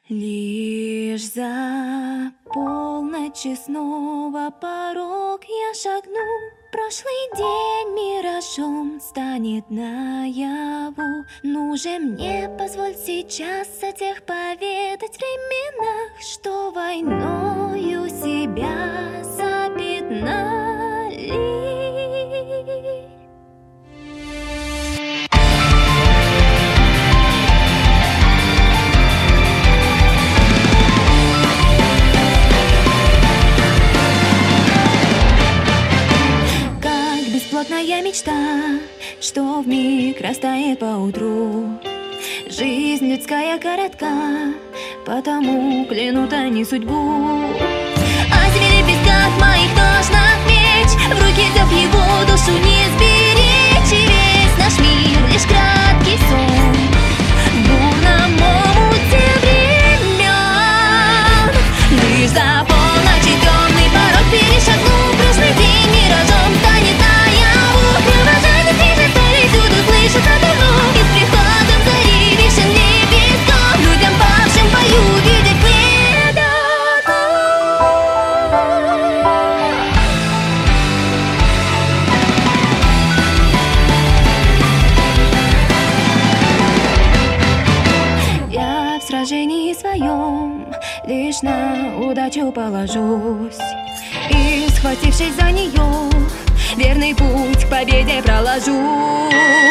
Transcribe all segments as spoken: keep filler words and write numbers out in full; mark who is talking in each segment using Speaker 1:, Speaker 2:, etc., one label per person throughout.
Speaker 1: Лишь за полночь и снова порог я шагну. Прошлый день миражом станет наяву. Ну же мне позволь сейчас о тех поведать временах, что войною себя запятнали. Бесплотная мечта, что вмиг растает поутру. Жизнь людская коротка, потому клянут они судьбу. А земли в песках моих ножнах меч, в руки взяв его душу не сберечь. И весь наш мир лишь краткий сон в бурном омуте времен. Лишь за полночь и темный порог перешагну. Прошлый день миражом станет наяву. Провожатый движет стали, всюду слышится дымок. И с приходом зари вишен лепестков людям павшим пою, видят предаков. Я в сражении своем лишь на удачу положусь, и, схватившись за нее, верный путь к победе проложу.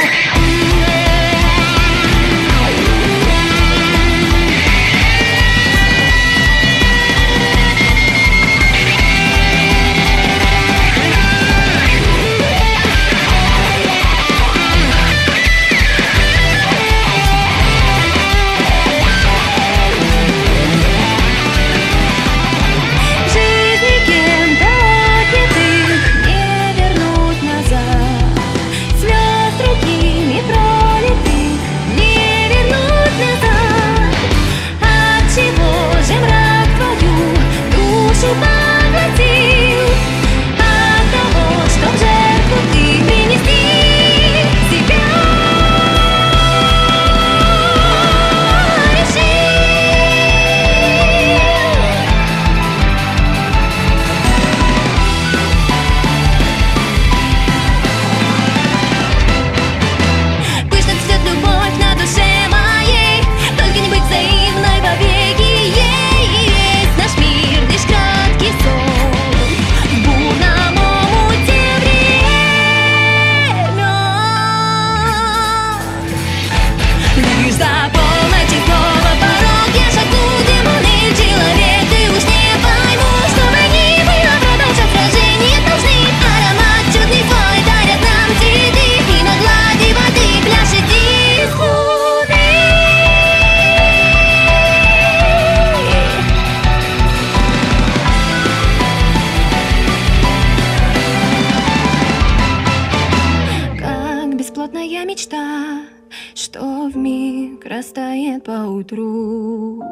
Speaker 1: Бесплотная мечта, что вмиг растает поутру.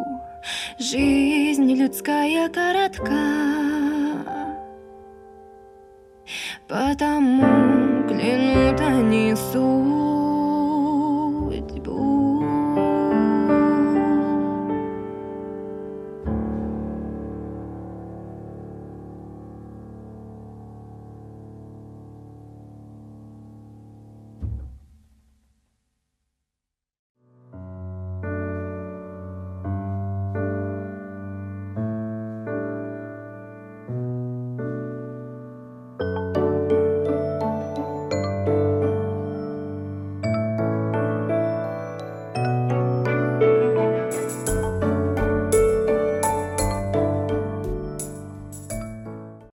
Speaker 1: Жизнь людская коротка, потому клянут они судьбу.